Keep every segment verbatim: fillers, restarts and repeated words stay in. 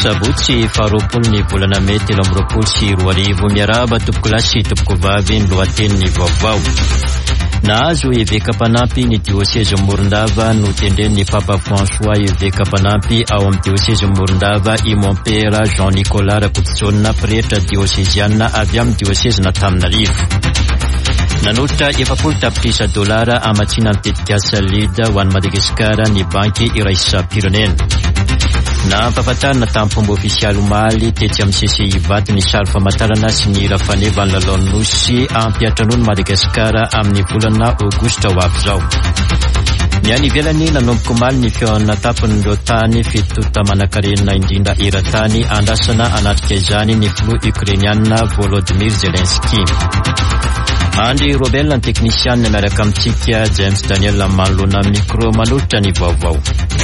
Sabotsy faharoapolo ny volana May telo amby roapolo sy roa arivo. Miarahaba tompoko lahy sy tompoko vavy ny lohateniny vaovao. Nahazo eveka mpanampy ny diocèse Morondava no tendren'ny Papa François eveka mpanampy ao amin'ny diocèse Morondava i Mon-Père Jean-Nicolas Rakototsonina pretra diocésiana avy amin'ny diocèse n'Antananarivo. Nanolotra efapolo tapitrisa dolara amatsina mitetika salida ho an'i Madagasikara ny banky iraisam-pirenena. Na ampahafantarina tamin'ny fomba ofisialy omaly tetsy amin'ny C C I vato ny sary famantarana sy ny rafaneva ny lalao nosy ampiatranoany Madagasikara amin'ny volana Aogositra ho avy izao. Ny any ivelany nanomboka omaly ny fihaonana tapon'ireo tany fitota manankarena indrindra eran-tany andrasana anatrika izany ny filoha Ukrainiana Volodymyr Zelensky. Andry Robel ny teknisianina miaraka amintsika James Daniel manoloana micro manolotra ny vaovao.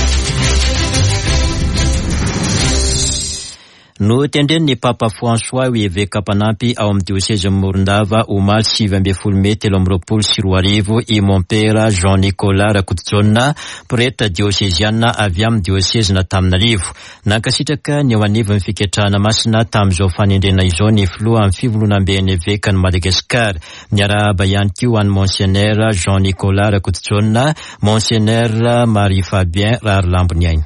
No tendren'ny Papa François ho eveka mpanampy ao amin'ny diocèse Morondava omaly sivy amby folo May telo amby roapolo sy roa arivo i Mon-Père Jean-Nicolas Rakototsonina pretra diocésiana avy amin'ny diocèse n'Antananarivo. Nankasitraka ny ao anivon'ny fiketrahana masina tamin'izao fanendrena izao ny filoha amin'ny fivolonam-ben'ny eveka ny Madagasikara. Miarahaba ihany koa an'i Monseigneur Jean-Nicolas Rakototsonina, Monseigneur Marie Fabien Rarolambony aina.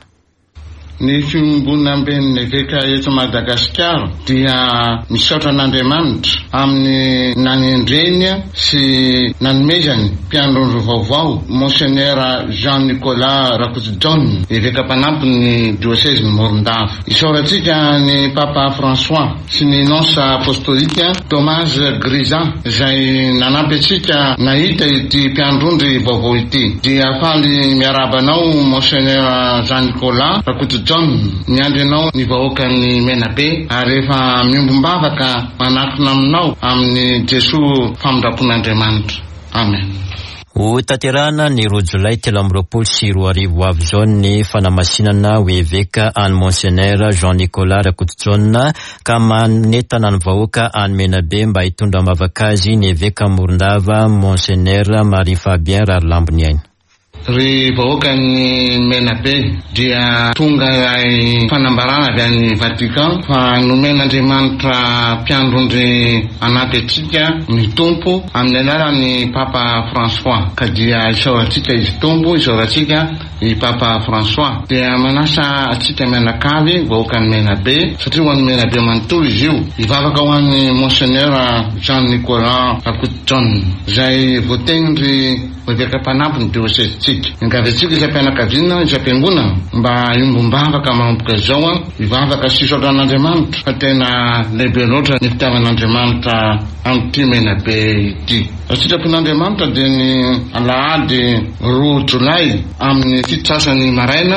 Ny fimbonam-ben'ny eveka eto Madagasikara dia misaotra an'Andriamanitra amin'ny nanendreny sy nanomezany mpiandro vaovao Monseigneur Jean-Nicolas Rakototsonina eveka mpanampy ny diocèse ny Morondava. Isaorantsika ny Papa François sy ny nonce apostolika Thomas Grisa izay nanampy antsika nahita ity mpiandrondry vaovao ity. Dia faly miarabanao Monseigneur Jean-Nicolas Rakototsonina ny andrinao ny vahoaka ny Menabe ary rehefa mimbombavaka manakona aminao amin'ny Jesoa famindrapon'Andriamanitra. Amen. Ho tanterahana ny roa Jolay telo amby roapolo sy roa arivo avy izao ny fanamasinana ho eveka an'i Monseigneur Jean-Nicolas Rakototsonina ka manentana ny vahoaka any Menabe mba hitondra mavaka azy ny eveka Morondava Monseigneur Marie Fabien Rarolambony aina. Ry vahoaka ny Menabe dia tonga ay fanambarana avy any Vatican fa nomen'Andriamanitra mpiandrondry anaty antsika ny tompo amin'ny anaran'ny Papa François ka dia isaorantsika izy tompo isaorantsika i Papa François dia manasa atsika mianakavy vahoaka ny Menabe satria ho an'ny Menabe manontolo izy io ivavaka ho an'ny Monseigneur Jean-Nicolas Rakototsonina izay voatendry eveka mpanampy ny diocèse tsika. Ingavetsika isa mpianakaviana isa mpiangonana mba imbombavaka manomboka izao ivavaka sy isotra an'Andriamanitra fa tena lehibe loatra ny fitiavan'Andriamanitra amin'ity Menabe ity. Sitrapon'Andriamanitra dia ny alahady roa Jolay amin'ny fitrasany maraina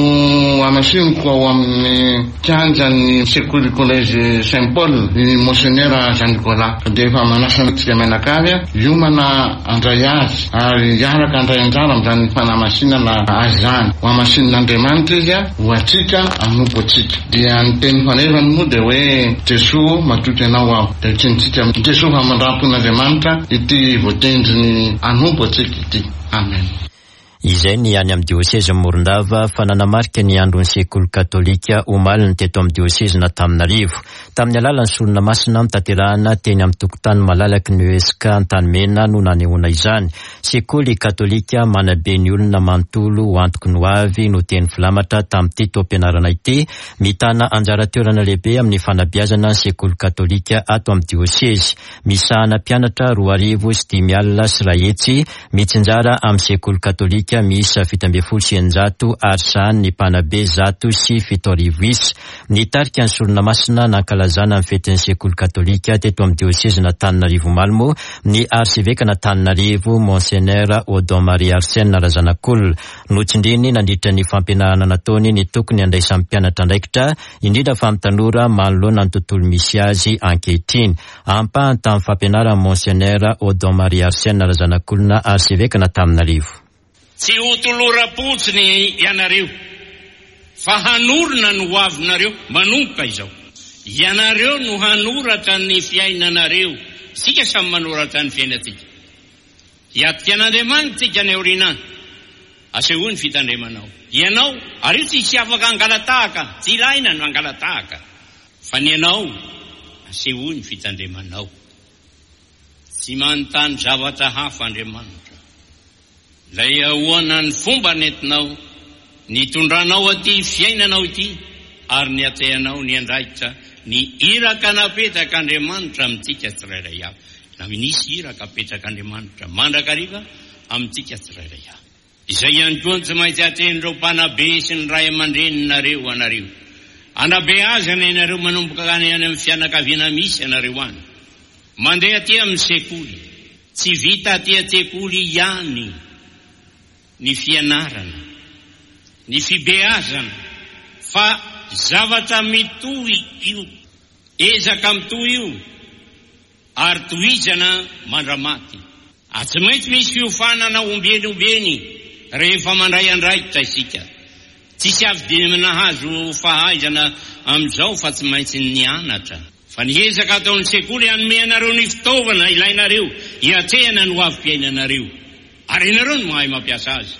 no amasiniko ao amin'ny kianjan'ny sekoly collège Saint-Paul ny Monseigneur Jean-Nicolas dia efa manasa antsika mianakavy iomana andray azy ary iaraka andray anjara amin'izany fanamasinana azy zany ho amasinan'Andriamanitra izy ho atsika anompo atsika. Dia ny teny fanevany moa dia hoe Jesoa matoky anao aho dia tsinitsika Jesoa fa mandrapon'Andriamanitra ity voatendry ny anompo atsika ity. Amen. Izay ny any amin'ny diocèse Morondava fa nanamarika ny andron'ny sekoly katolika omaly ny teto amin'ny diocèse n'Antananarivo. Tamin'ny alalan'ny solona masina mitanterahana teny amin'ny tokotany malalaky ny U S K Antanimena no nanehoana izany. Sekoly katolika manabe ny olona manontolo ho antoky ny ho avy no teny filamatra tamin'ity toam-pianarana ity mitana anjara toerana lehibe amin'ny fanabeazana ny sekoly katolika ato amin'ny diocèse. Misahana mpianatra roa arivo sy dimy alina sy iray hetsy mitsinjara amin'ny sekoly katolika miisa fito amby folo sy eninjato ary sahany ny mpanabe zato sy fito arivo isa. Nitarika ny solona masina nankalazana amin'ny fetin'ny sekoly katolika teto amin'ny diocèse n'Antananarivo Malmo ny arseveka n'Antananarivo Monseigneur Odon Marie Arsène Razanakolona notsindriny nandritra ny fampianarana nataony ny tokony andraisan'ny mpianatra andraikitra indrindra fa amin'ny tanora manoloana ny tontolo misy azy ankehitriny. Ampahany tamin'ny fampianarana Monseigneur Odon Marie Arsène Razanakolona arseveka n'Antananarivo. Tsy ho tolora-potsiny ianareo fa hanorona no hoavinareo manomboka izao. Ianareo no hanoratra ny fiainanareo sika samy manoratra ny fiainatsika. Hiatika an'Andriamanitra tsika ny aorinany asehoany fitandremanao. Ianao, ary io tsy afaka angalatahaka, tsy ilaina no angalatahaka. Fa ny ianao, asehoany fitandremanao. Tsy manontany zavatra hafa Andriamanitra. Lay ahoana ny fomba nentinao, ny tondranao aty fiainanao ity, ary ny atehanao ny andraikitra, ny iraka napetraka Andriamanitra amintsika tsirairay avy. Na misy iraka apetraka Andriamanitra mandrakariva amintsika tsirairay avy. Izay ihany koa tsy maintsy aten'ireo mpanabe sy ny ray aman-dreninareo anareo. Anabeazana ianareo manomboka any amin'ny fianakaviana misy ianareo any. Mandeha aty amin'ny sekoly. Tsy vita aty an-tsekoly ihany ny fianarana, ny fibeazana, fa zavatra mitohy io, ezaka mitohy io, ary tohizana mandramaty. A tsy maintsy misy fiofanana ombeny-ombeny rehefa mandray andraikitra isika. Tsisy avy nahazo fahaizana amin'izao fa tsy maintsy nianatra. Fa ny ezaka ataon'ny sekoly hanome anareo ny fitaovana ilainareo hiatrehana ny hoavim-piainanareo. Ary ianareo no mahay mampiasa azy.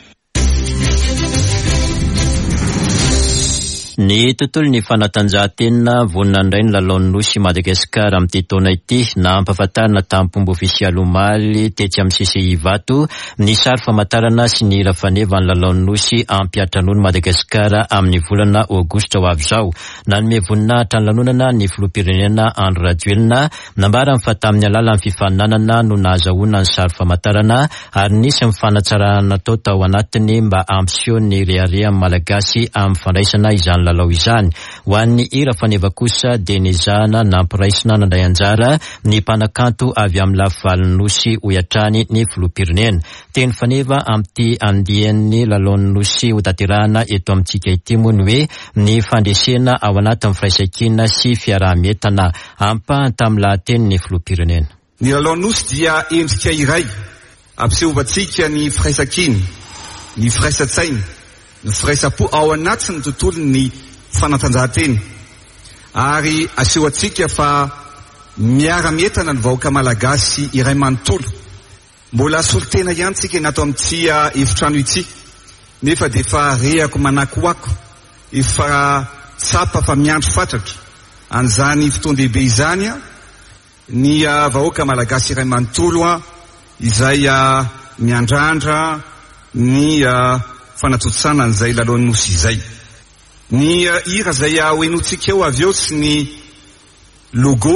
Ny tontolon'ny fanatanjahan-tena vonina indray ny lalaon'ny nosy Madagasikara amin'ity taona ity na ampahafantarana tamin'ny ofisialy omaly tetsy amin'ny C C I Vato ny sary famantarana sy ny hira faneva ny lalaon'ny nosy ampiatranony Madagasikara amin'ny volana Aogositra ho avy izao. Nanome voninahitra ny lanonana ny filoham-pirenena Andry Rajoelina nambara fa tamin'ny alalan'ny fifaninanana no nahazahoana ny sary famantarana ary nisy mifanatsarana natao tao anatiny mba ampiseho ny reharehan'ny malagasy amin'ny fandraisana izany lalao izany. Ho an'ny hira faneva kosa dia nizahana nampiraisina nandray anjara ny mpanakanto avy amin'ny lafivalin'ny nosy ho iatrany ny filoham-pirenena. Teny faneva amin'ity andian'ny lalaon'ny nosy ho tanterahana eto amintsika ity moa ny hoe ny fandresena ao anatin'ny firaisan-kina sy fiarah-mientana ampahany tamin'ny lahateny ny filoham-pirenena. Ny lalaon'ny nosy dia endrika iray ampisehovantsika ny firaisan-kina, ny firaisan-tsaina, ny firaisapo ao anatin'ny tontolon'ny fanatanjahan-tena ary asehoantsika fa miara-mientana ny vahoaka malagasy iray manontolo. Mbola solotena ihany tsika natao amin'ity efitrano ity nefa dia efa rehako manakoako efa tsapa fa miandro fatratra an'izany fotoan-dehibe izany ny vahoaka malagasy iray manontolo izay miandrandra ny fanatotsana an'izay lalaon'ny nosy izay. Ny hira izay hoenotsika eo avy eo sy ny logo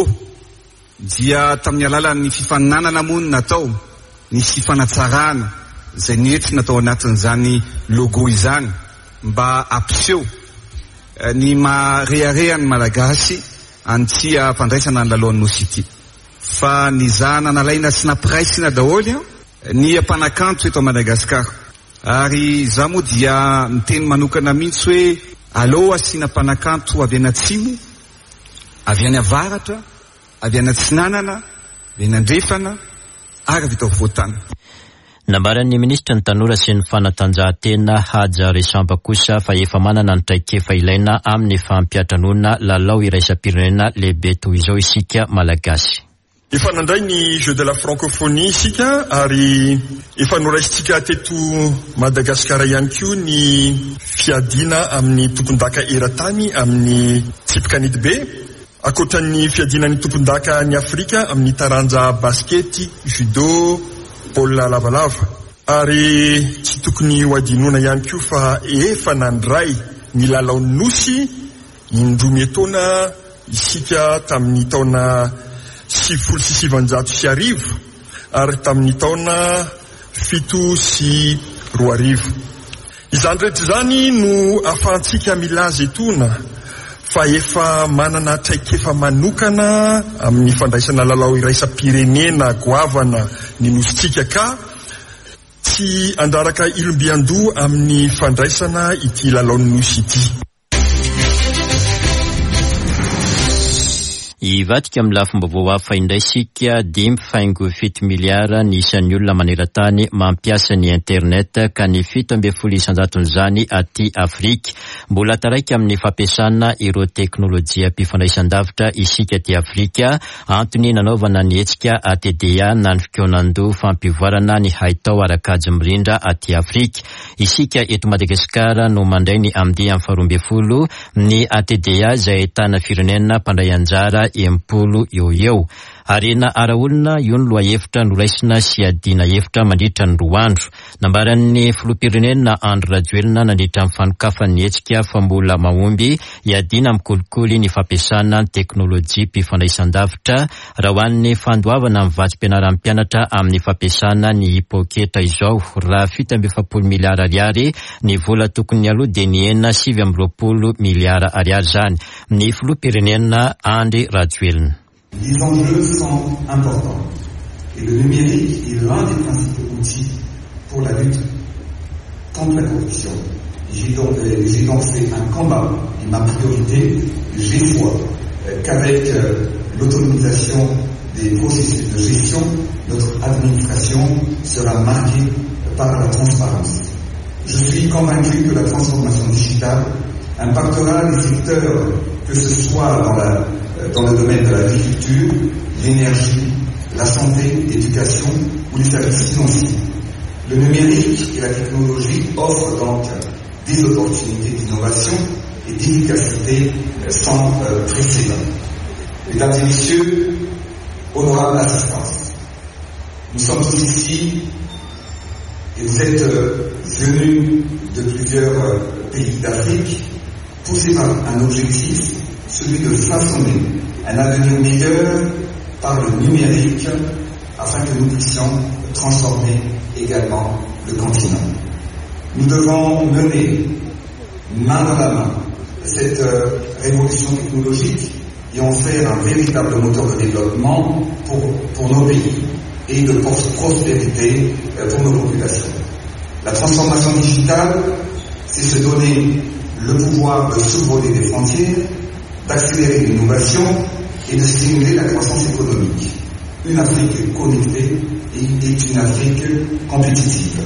dia tamin'ny alalan'ny fifaninanana moa no natao, nisy fifanatsarana izay nenty natao anatin'izany logo izany mba ampiseho ny mareharehan'ny malagasy an'ity fandraisana ny lalaon'ny nosy ity. Fa nizahana nalaina sy nampiraisina daholy ny mpanakanto eto Madagasikara. Ary za moa dia miteny manokana mihitsy hoe aleo asiana mpanakanto avy any atsimo, avy any avaratra, avy any atsinanana, avy any andrefana ary vita voatana. Nambaran'ny ministra ny tanora sy ny fanatanjahan-tena Haja Resamba kosa fa efa manana ny traikefa ilaina amin'ny fampiatranona lalao iraisam-pirenena lehibe toy izao isika malagasy. Efa nandray ny Jeux de la Francophonie isika ary efa noraisitsika teto Madagasikara ihany koa ny fiadina amin'ny tompon-daka eran-tany amin'ny tsipika be, akoatran'ny fiadinan'ny tompon-daka ny Afrika amin'ny taranja baskety, judo, baolina lavalava. Ary tsy tokony ho adinona ihany koa fa efa nandray ny lalaon'ny nosy indroa taona isika tamin'ny taona sivifolo sy sivanjato sy arivo ary tamin'ny taona fito sy roa arivo. Izany rehetra izany no ahafahantsika milaza etona fa efa manana traikefa manokana amin'ny fandraisana lalao iraisam-pirenena goavana ny nositsika ka tsy andaraka ilombiando amin'ny fandraisana ity lalaon'ny nosy ity. Ivadika amin'ny lafim-baovao hafa indray isika dimy faingo fito miliara ny isan'ny olona maneran-tany mampiasa ny internet ka ny fito amby folo isan-jaton'izany aty Afrika. Mbola taraiky amin'ny fampiasana ireo teknolojia mpifandraisan-davitra isika aty Afrika, antony nanaovana ny hetsika A T D A na ny fikonan-doha fampivoarana ny haitao arakajy mirindra aty Afrika. Isika eto Madagasikara no mandray ny amdia amin'ny faharoa amby folo ny A T D A izay ahitana firenena mpandray anjara empolo eo eo. Arena araolona io ny loha-hevitra noraisina sy adina hevitra mandritra ny roa andro. Nambaran'ny filoham-pirenena Andry Rajoelina nandritra amin'ny fanokafan'ny hetsika fa mbola mahomby hiadina amin'ny kolikoly ny fampiasana ny teknolojia mpifandraisan-davitra raha ho an'ny fandoavana amin'ny vatsim-pianaran'ny mpianatra amin'ny fampiasana ny hipoketra izao. Raha fito amby efapolo miliara ariary ny vola tokony aloha dia ny enina sivy amby roapolo miliara ariary zany. Ny filoham-pirenena Andry Rajoelina. Les enjeux sont importants et le numérique est l'un des principaux outils pour la lutte contre la corruption. J'ai donc, euh, j'ai donc fait un combat et ma priorité, j'espoir euh, qu'avec euh, l'autonomisation des processus de gestion, notre administration sera marquée par la transparence. Je suis convaincu que la transformation digitale impactera les secteurs, que ce soit dans, la, dans le domaine de l'agriculture, l'énergie, la santé, l'éducation ou les services financiers. Le numérique et la technologie offrent donc des opportunités d'innovation et d'efficacité sans euh, précédent. Mesdames et messieurs, honorable assistance, nous sommes tous ici et vous êtes euh, venus de plusieurs euh, pays d'Afrique poussés par un objectif, celui de façonner un avenir meilleur par le numérique afin que nous puissions transformer également le continent. Nous devons mener main dans la main cette euh, révolution technologique et en faire un véritable moteur de développement pour, pour nos pays et de prospérité euh, pour nos populations. La transformation digitale, c'est se donner le pouvoir de survoler des frontières, d'accélérer l'innovation et de stimuler la croissance économique. Une Afrique connectée est une Afrique compétitive.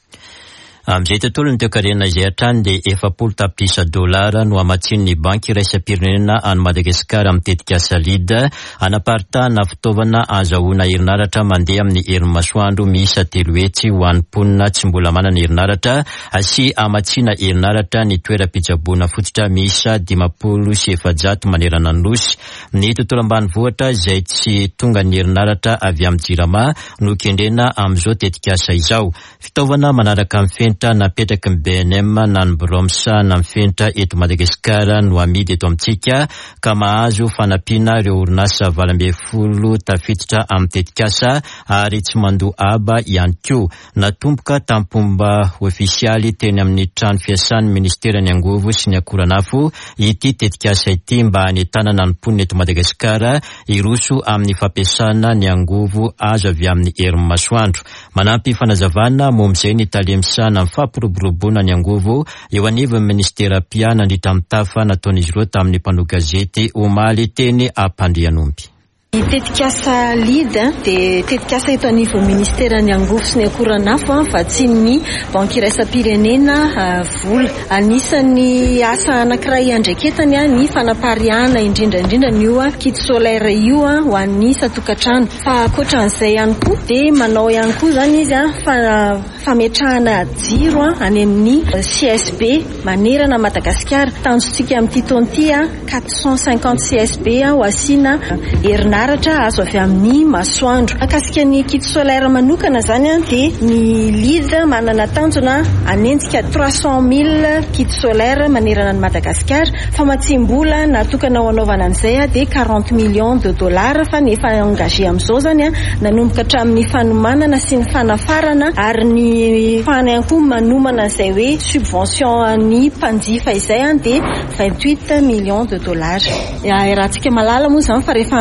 Amizay tontolo ny toekarena izay hatrany dia efapolo tapitrisa dolara no hamatsian'ny banky iraisam-pirenena any Madagasikara mitetika salida anaparitahana fitaovana azahoana herinaratra mandeha amin'ny herin'ny masoandro miisa telo hetsy ho an'ny mponina tsy mbola manana herinaratra sy hamatsiana herinaratra ny toeram-pitsaboana fototra miisa dimapolo sy efajato manerana ny nosy. Ny tontolo ambanivohitra izay tsy tonga ny herinaratra avy amin'ny jirama no kendrena amin'izao tetikasa izao. Fitaovana manaraka amin'ny fenitra napetraka ny B N M na ny Bromsa na mifenitra eto Madagasikara no amidy eto amintsika ka mahazo fanampiana ireo orinasa valo amby folo tafiditra amin'ny tetikasa ary tsy mandoa aba ihany koa. Natomboka tampomba ofisialy teny amin'ny trano fiasan'ny ministeran'ny angovo sy ny akoranafo ity tetikasa ity mba hanetana na ny mponina eto Madagasikara iroso amin'ny fampiasana ny angovo azo avy amin'ny herin'ny masoandro. Manampy fanazavana mom'izay ny talemsana fampiroboroboana ny angovo eo anivon'ny ministera pia nandritra amin'ny tafa nataon'izy ireo tamin'ny mpanao gazety omaly teny Ampandrianomby. Ny tetikasa lida dia tetikasa eto anivon'ny ministeran'ny angovo sy ny akoranafo fa tsy ny banky iraisam-pirenena vola. Anisan'ny asa anankiray andraiketany ny fanapariana indrindra indrindra ny io kit solaire io ho an'ny isan-tokantrano. Fa ankoatran'izay ihany koa dia manao ihany koa zany izy fa fametrahana jiro any amin'ny C S B manerana Madagasikara. Tanjontsika amin'ity taon'ity quatre cent cinquante C S B ho asiana herinaratra azo avy amin'ny masoandro. Akasika ny kit solaire manokana zany dia ny lida manana tanjona anenjika trois cent mille kit solaire manerana ny Madagasikara. Famatsim-bola natokana ho anaovana an'izay dia quarante millions de dollars fa nefa engagé amin'izao zany nanomboka hatramin'ny fanomanana sy ny fanafarana ary ny fany ihany koa manomana izay hoe subvention ny mpanjifa izay dia vingt-huit millions de dollars. Raha tsika malala moa zany fa rehefa miakatra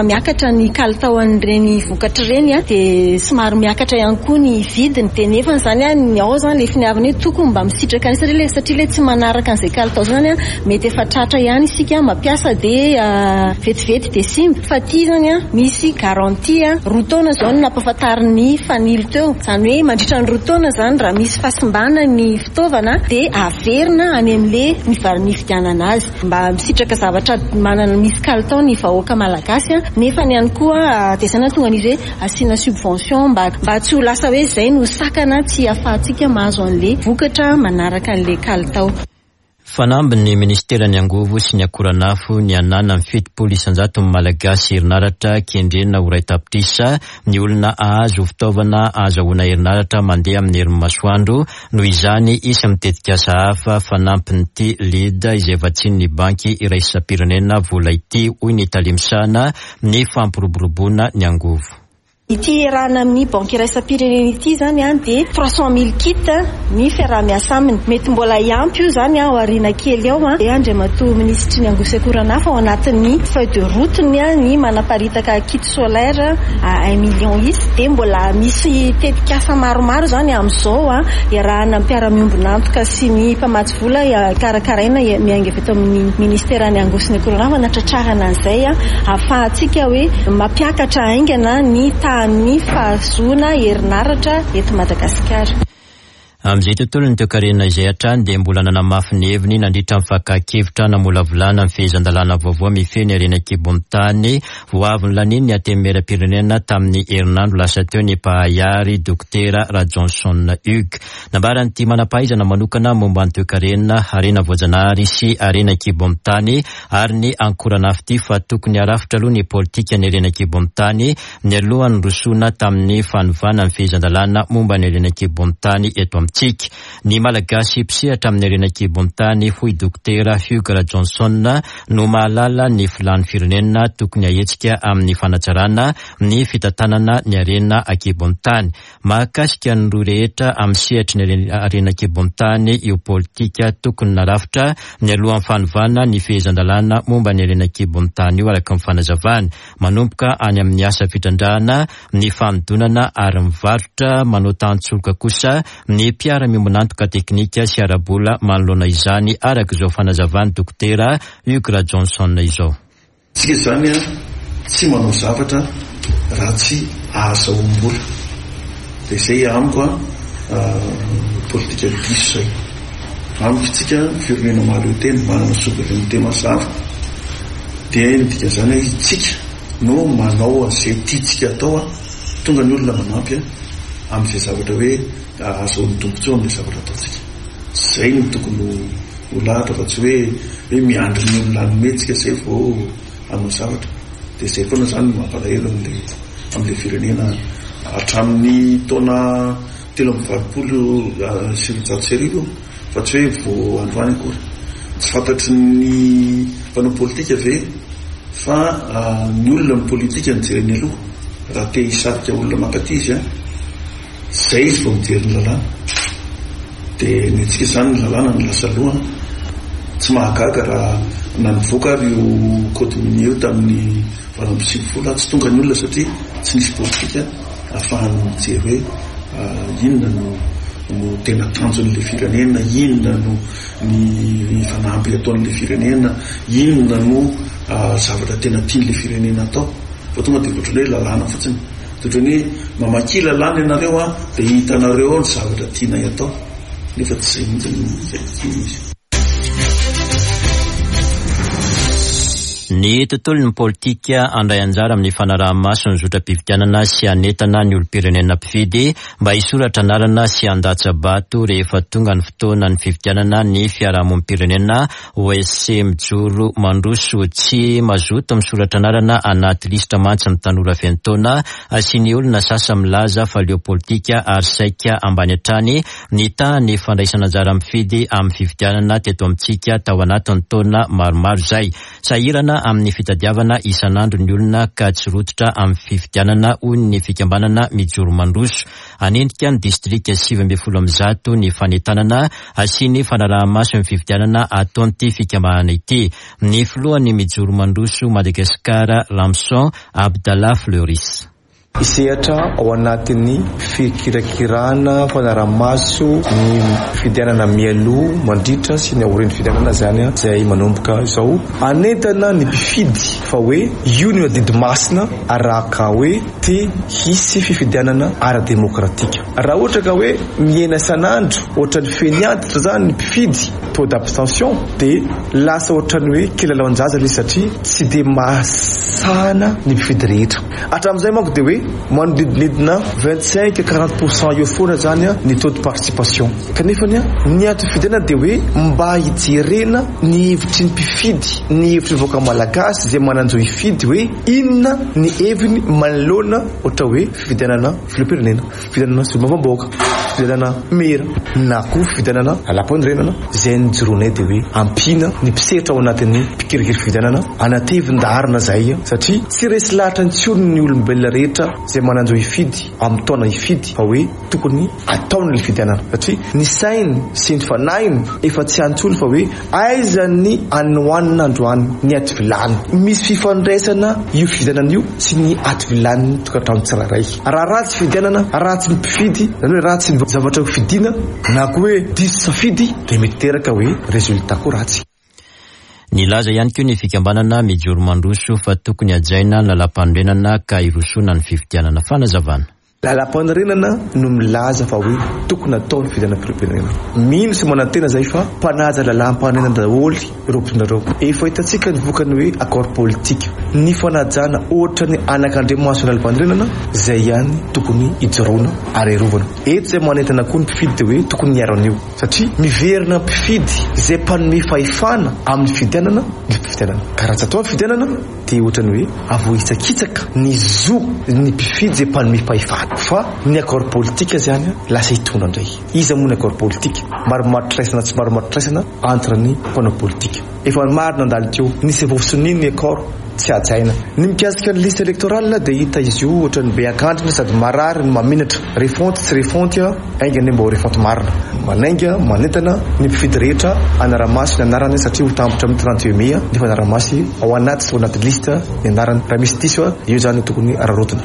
miakatra ny kalitao an'ireny vokatra ireny a dia somary miakatra ihany koa ny vidiny dia nefa izany a ny ao zany le finiavana hoe tokony mba misitraka ny satria le satria le tsy manaraka an'izay kalitao zany a mety efa tratra ihany isika mampiasa dia vetivety dia simba fa ty zany a misy garantie a roa taona zao no nampahafantarin'ny fanilo teo zany hoe mandritra ny roa taona zany raha misy fasimbana ny fitaovana dia averina any amin'le ny fidianana azy mba misitraka zavatra manana misy kalitao ny vahoaka malagasy a nefa ny ihany koa dia zany tonga an'izy hoe asiana subvention mba mba tsy ho lasa hoe izay no sakana tsy ahafahantsika mahazo an'le vokatra manaraka an'le kalitao. Fanambin'ny Ministeran'ny Angovo sy ny akoranafo ny anana amin'ny fitopolo isanjato malagasy herinaratra kendrena ho ray tapitrisa ny olona ahazo fitaovana azahoana herinaratra mandeha amin'ny herin'ny masoandro noho izany isa mitetika asa hafa fanampin'ity lida izay vatsian'ny banky iray isam-pirenena vola ity hoy ny talimisana ny fampiroboroboana ny Angovo. Ity erana amin'ny banky iraisam-pirenena ity zany a dia trois cent mille kit ny fiaraha-miasa aminy mety mbola iampy io zany ao ariana kely ao a dia andriamatoa ministry ny Angovo sy akoranafa ao anatin'ny feuille de route ny a ny manaparitaka kit solaire à un million is dia mbola misy tetikasa maromaro zany amin'izao a iarahana mpiara-miombonantoka sy ny mpamatsy vola karakaraina miainga avy eto amin'ny ministeran'ny Angovo sy ny akoranafa natratrarana an'izay a ahafahantsika hoe mampiakatra aingana ny ny fahazoana herinaratra eto Madagasikara. Amin'izay tontolo ny toekarena izay hatrany dia mbola nanamafy ny heviny nandritra amin'ny fakakevitra namolavolana amin'ny fehezan-dalàna vaovao mifeny harena kibo amin'ny tany ho avy ny laniny atemera-pirenena tamin'ny herinandro lasa teo ny mpahayary dokotera Rajohnson Hugues. Nambaran'ity manampahaizana manokana momba ny toekarena harena voajanahary sy harena kibo amin'ny tany ary ny ankoranafy ity fa tokony harafitra aloha ny politika ny harena kibo amin'ny tany ny alohan'ny rosoana tamin'ny fanovana amin'ny fehezan-dalàna momba ny harena kibo amin'ny tany eto tsika ny malagasy pisehatra amin'ny harena kibo amin'ny tany hoy dokotera Hugues Rajohnson no mahalala ny filàn'ny firenena tokony ahetsika amin'ny fanatsarana ny fitantanana ny harena kibo amin'ny tany mahakasika ny roa rehetra amin'ny sehatry ny harena kibo amin'ny tany io politika tokony narafitra ny alohan'ny fanovana ny fehezan-dalàna momba ny harena kibo amin'ny tany io araka ny fanazavana manomboka any amin'ny asa fitrandrahana ny fanodonana ary mivarotra manao tantsolika kosa ny mpiara-miombonantoka teknika sy arabola manoloana izany araka izao fanazavany dokotera Hugues Rajohnson izao. Tsika izany a tsy manao zavatra raha tsy asa ombola dia izay amiko a politika diso izay amiko tsika firenena mahalo teny manana souveraineté mazava dia nidika izany hoe tsika no manao an'izay tiantsika atao a tonga ny olona manampy a amin'izay zavatra hoe azo ny tombontsoa amin'ilay zavatra ataontsika zay no tokony ho lahatra fa tsy hoe hoe miandry ny olona nometsika zay vao hanao zavatra dia zay foana zany mampalahelo amin'ilay amin'ilay firenena hatramin'ny taona telo amby valopolo sy roanjato sy arivo fa tsy hoe vao androany akory tsy fantatry ny mpanao politika ve fa ny olona ny politika nijereny aloha raha te hisarika olona makaty izy a zay izy vao mijery ny lalàna dia ny antsika izany ny lalàna ny lasa aloha tsy mahagaga raha nanivoaka ary io code minier io tamin'ny valo amby sivifolo tsy tonga ny olona satria tsy nisy politika ahafahany mijery hoe inona no no tena tanjon'ilay firenena inona no ny fanampy ataon'ilay firenena inona no zavatra tena tian'ilay firenena atao fa tonga dia ohatrany hoe lalàna fotsiny ohatrany hoe mamaky lalàna ianareo a dia hitanareo ao ny zavatra tianay atao nefa tsy izay mihitsy izy. Ny tontolon'ny politika andray anjara amin'ny fanaraha-maso ny zotra-pifidianana sy anetana ny olom-pirenena mpifidy mba hisoratra anarana sy andatsabato rehefa tonga ny fotoana ny fifidianana ny fiarahamonim-pirenena O S C mijoro mandroso tsy mazoto misoratra anarana anaty lisitra mantsy ny tanora feno taona sy ny olona sasa milaza fa leo politika ary saika ambany hatrany ny tahany fandraisana anjara mpifidy amin'ny fifidianana teto amintsika tao anatin'ny taona maromaro zay sahirana amin'ny fitadiavana isan'andro ny olona ka tsy rototra amin'ny fifidianana hoy ny fikambanana mijoro mandroso. Anendrika ny distrika sivy amby folo amby zato ny fanetanana asiany fanarahamaso ny fifidianana ataon'ity fikambanana ity. Ny filohan'ny mijoro mandroso Madagasikara Lamson Abdallah Fleuris. Isehatra ao anatin'ny fikirakirana fanaramaso ny fidianana mialoha mandritra sy ny aorian'ny fidianana zany izay manomboka izao. Anentana ny mpifidy fa hoe io ny adidy masina araka hoe te hisy fifidianana ara-demokratika. Raha ohatra ka hoe miaina sanandro ohatra ny feniantitra zany ny mpifidy taux d'abstention de lasa ohatra ny hoe kilalaon-jaza le satria tsy de masana ny mpifidy rehetra. Hatramin'izay manko de hoe manodidinidina vingt-cinq à quarante pour cent eo foana zany ny taux de participation. Kanefa ny ato fidianana de hoe mba hijerena ny hevitry ny mpifidy, ny hevitry ny vahoaka malagasy zay mananjo hifidy hoe inona ny heviny manoloana ohatra hoe fifidianana filoham-pirenena, fifidianana solombavam-bahoaka, fifidianana mera na koa fifidianana alam-pandrenana. Zay ny joronay de hoe ampina ny mpisehatra ao anatin'ny mpikirikiry fidianana anatevin-darina zay satria tsy resy lahatra ny tsony ny olombelona rehetra zay mananjo hifidy amin'ny taona hifidy fa hoe tokony ataony le fidianana satria ny sainy sy ny fanahiny efa tsy antsolo fa hoe aiza ny anohanina androany ny aty vilany. Misy fifandraisana io fidianana io sy ny aty vilany tokantrano tsirairay. Raha ratsy fidianana, ratsy ny mpifidy, zany hoe ratsy ny zavatra fidiana na koa hoe diso safidy de mety teraka hoe resultat ko ratsy. Nilaza ihany koa ny fikambanana mijoro mandroso fa tokony hajaina ny lalam-pandrenana ka hirosona ny fifidianana. Fanazavana. Lalam-pandrenana no milaza fa hoe tokony atao ny fidianana filoham-pirenena. Mino sy manantena zay fa mpanaja lalam-pandrenana daholo ireo mpitondra reo. Efa hitantsika ny vokany hoe accord politique. Ny fanajana ohatra ny anak'Andriamanitra lalam-pandrenana zay ihany tokony hijoroana ary arovana. Eto zay manentana koa ny mpifidy de hoe tokony hiaran'io satria miverina mpifidy zay mpanome fahefana amin'ny fidianana ny fifidianana. Ka raha tsy atao ny fidianana de ohatra ny hoe avohitsakitsaka ny zo ny mpifidy zay mpanome fahefana. Fa ny accord politique zany lasa hitondra indray. Iza moa ny accord politique? Marimatrotraisana tsy marimatrotraisana entre ny mpanao politique. Efa marina andalo teo nisy vovosoniny ny accord tsy hajaina. Ny mikasika ny liste électorale de hita izy io ohatra ny be akandrina sady marary ny maminatra. Refonty tsy refonty ainga ny mba refonty marina. Manainga manentana ny mpifidy rehetra anaramasy ny anarany satria ho tampotra amin'ny trente et un mai nefa anaramasy ao anaty sy ao anaty liste ny anarany. Raha misy diso io zany tokony ararotana.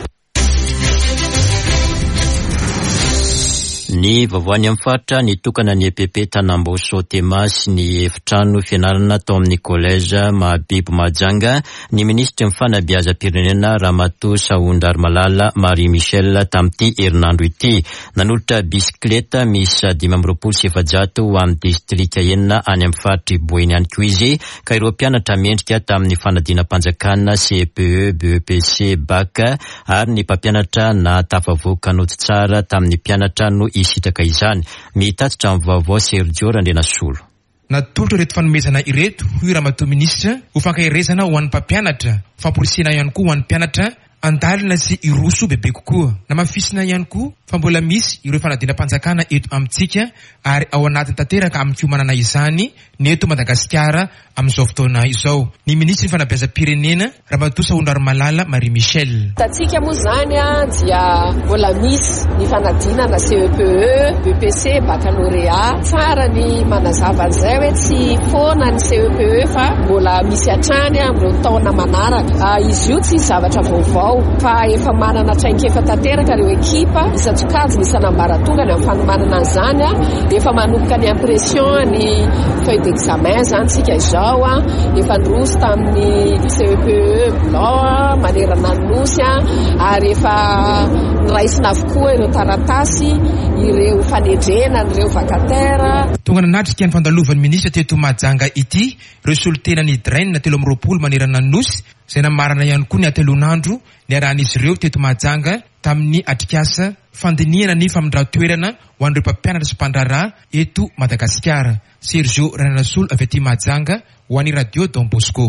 Ny vavoany amin'ny faritra nitokana ny E P P Tanamboso Tema sy ny efitrano fianarana tao amin'ny koleja Mahabibo Mahajanga ny ministry mifanabeazam-pirenena Ramatoa Saondrarmalala Marie Michel tamin'ity herinandro ity. Nanolotra bisikleta misy dimy amby roapolo sy efajato ho amin'ny distrika enina any amin'ny faritra Boeny ihany koa izy ka ireo mpianatra mendrika tamin'ny fanadinam-panjakana C E P E, B E P C, B A C ary ny mpampianatra na tafavoaka noty tsara tamin'ny mpianatra no isitraka izany. Mitatitra amin'ny vaovao Sergio Randrenasolo. Natolotra ireto fanomezana ireto hoy Ramatoa Ministra ho fankahirezana ho an'ny mpampianatra, famporisena ihany koa ho an'ny mpianatra andalina sy iroso bebe kokoa. Na mafisina ihany koa fa mbola misy ireo fanadinam-panjakana eto amintsika ary ao anatin'ny tanteraka amin'ny fiomanana izany ny eto Madagasikara amin'izao fotoana izao. Ny ministry ny fanabeazam-pirenena Ramatoa Saondrarmalala Marie Michel. Tatsika moa zany dia mbola misy ny fanadinana C E P E, B E P C, baccalauréat. Tsara ny manazava an'izay hoe tsy foana ny C E P E fa mbola misy hatrany amin'ireo taona manaraka. Izy io tsy zavatra vaovao fa efa manana traikefa tanteraka ireo ekipa isatsokajy ny sanambaratonga ny amin'ny fanomanana an'izany efa manomboka ny impression ny feuille d'examen zany tsika izao efa ndroso tamin'ny C E P E blanc manerana ny nosy ary efa niraisina avokoa ireo taratasy ireo fanedrena ireo vacataire. Tonga nanatrika ny fandalovan'ny ministra teto Mahajanga ity ireo solotenany draine telo amby roapolo manerana ny nosy zay namarana ihany koa ny atelonandro ny arahan'izy ireo teto Mahajanga tamin'ny atrikasa fandinihana ny famindra-toerana ho an'ireo mpampianatra sy mpandrarà eto Madagasikara. Sergio Randrenasolo avy aty Mahajanga ho an'ny radio Don Bosco.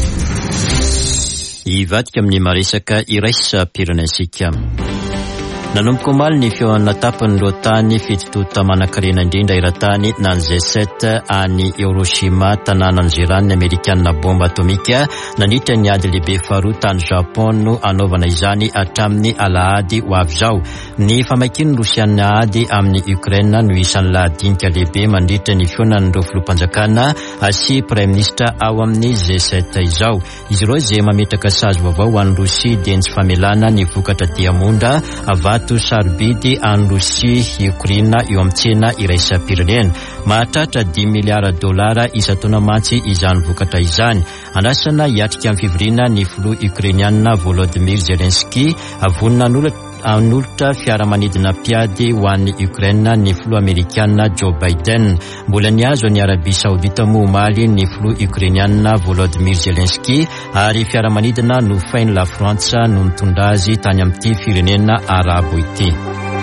Ivadika amin'ny maresaka iraisa pirenensika. Nanomboka omaly ny feona tapany loatany fitsitota manan-karena indrindra iratany na ny G sept any Hiroshima tanàna Irany Amerikanina bomba atomika nandritra ny ady lehibe faharoa tany Japon no anaovana izany hatramin'ny alahady ho avy izao. Ny famakian'ny Rosiana ady amin'ny Ukraine no isan'ny lahadinika lehibe mandritra ny feonan'ireo filoham-panjakana sy Prime Ministra ao amin'ny G sept izao. Izy ireo izay mametraka sazy vaovao ho an'ny Rosia dia tsy famelana ny vokatra diamondra avato sarobidy any Rosia Ukraina eo amin'ny tsena iraisam-pirenena. Mahatratra dimy miliara dolara isan-taona mantsy izany vokatra izany. Andrasana hiatrika amin'ny fivoriana ny filoha Ukrainiana Volodymyr Zelensky avonina anolotra fiaramanidina piady ho an'ny Ukraine ny filoha Amerikanina Joe Biden. Mbola niazo ny Arabia Saodita moa omaly ny filoha Ukrainiana Volodymyr Zelensky ary fiaramanidina no fainy la Frantsa no mitondra azy tany amin'ity firenena arabo ity.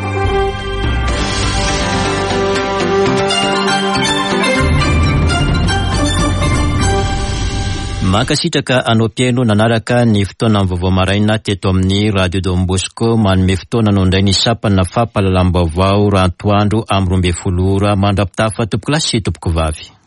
Mankasitraka anao pieno nanaraka ny fotoana amin'ny vaovao maraina teto amin'ny Radio Don Bosco manome fotoana nondray ny sapana fampahalalam-baovao raha antoandro amin'ny roa ambin'ny folo ora mandrapitafa tompoko lasy tompoko vavy.